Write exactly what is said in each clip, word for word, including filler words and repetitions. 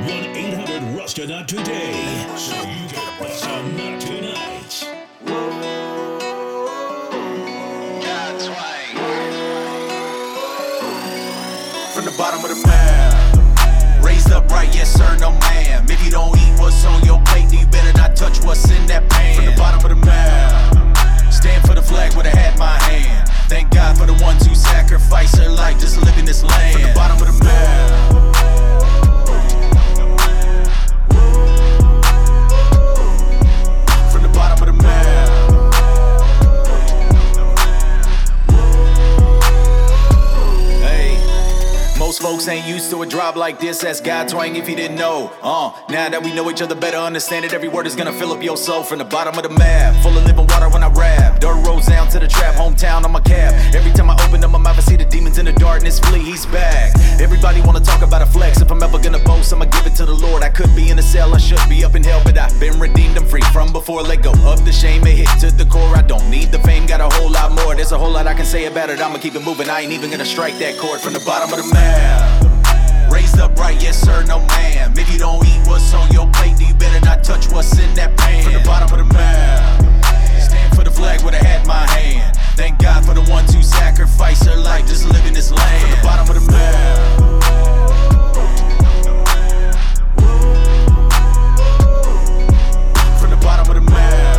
one eight hundred Rusted Out today, so you can bust a nut tonight. From the bottom of the map, raised up right, yes sir, no ma'am. If you don't eat what's on your plate, then you better not touch what's in that pan. From the bottom of the map, stand for the flag with a hat in my hand. Thank God for the ones who sacrifice their life just to live in this land. From the bottom of the map, from the bottom of the map. Most folks ain't used to a drop like this. That's God twang if you didn't know. Uh, now that we know each other better, understand it. Every word is gonna fill up your soul. From the bottom of the map, full of living water when I rap. Dirt roads down to the trap, hometown on my cap. Every time I open up my mouth, I see the demons in the darkness flee. He's back. Everybody wanna talk about a flex. If I'm ever gonna boast, I'ma give it to the Lord. I could be in a cell, I should be up in hell, but I've been redeemed. I'm free from before. Let go of the shame, it hit to the core. I don't need the fame, got a whole lot more. There's a whole lot I can say about it. I'ma keep it moving. I ain't even gonna strike that chord. From the bottom of the map, raised up right, yes sir, no ma'am. If you don't eat what's on your plate, then you better not touch what's in that pan. From the bottom of the map, stand for the flag with a hat in my hand. Thank God for the ones who sacrifice their life just to live in this land. From the bottom of the map, from the bottom of the map.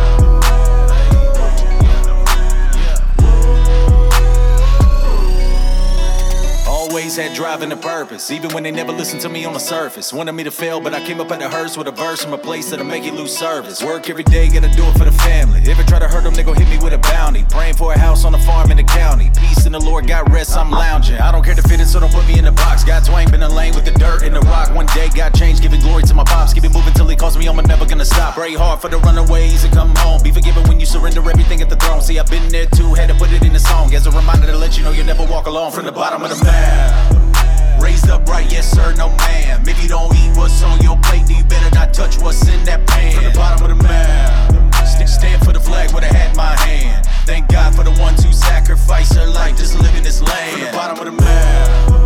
Always had drive and a purpose, even when they never listened to me on the surface. Wanted me to fail, but I came up at the hearse with a verse from a place that'll make you lose service. Work every day, gotta do it for the family. If I try to hurt them, they gon' hit me with a bounty. Praying for a house on a farm in the county. Peace in the Lord, got rest, I'm lounging. I don't care to fit it, so don't put me in the box. God twang, been a lane with the dirt and the rock. One day, God changed, giving glory to my pops. Keep it moving till he calls me home, I'm never gonna stop. Pray hard for the runaways and come home. Be forgiven when you surrender everything at the throne. See, I've been there too, had to put it in a song as a reminder to let you know you'll never walk alone. From the bottom of the map, raised up right, yes sir, no ma'am. If you don't eat what's on your plate, then you better not touch what's in that pan. From the bottom of the map, st- stand for the flag with a hat in my hand. Thank God for the ones who sacrifice their life just to live in this land. From the bottom of the map,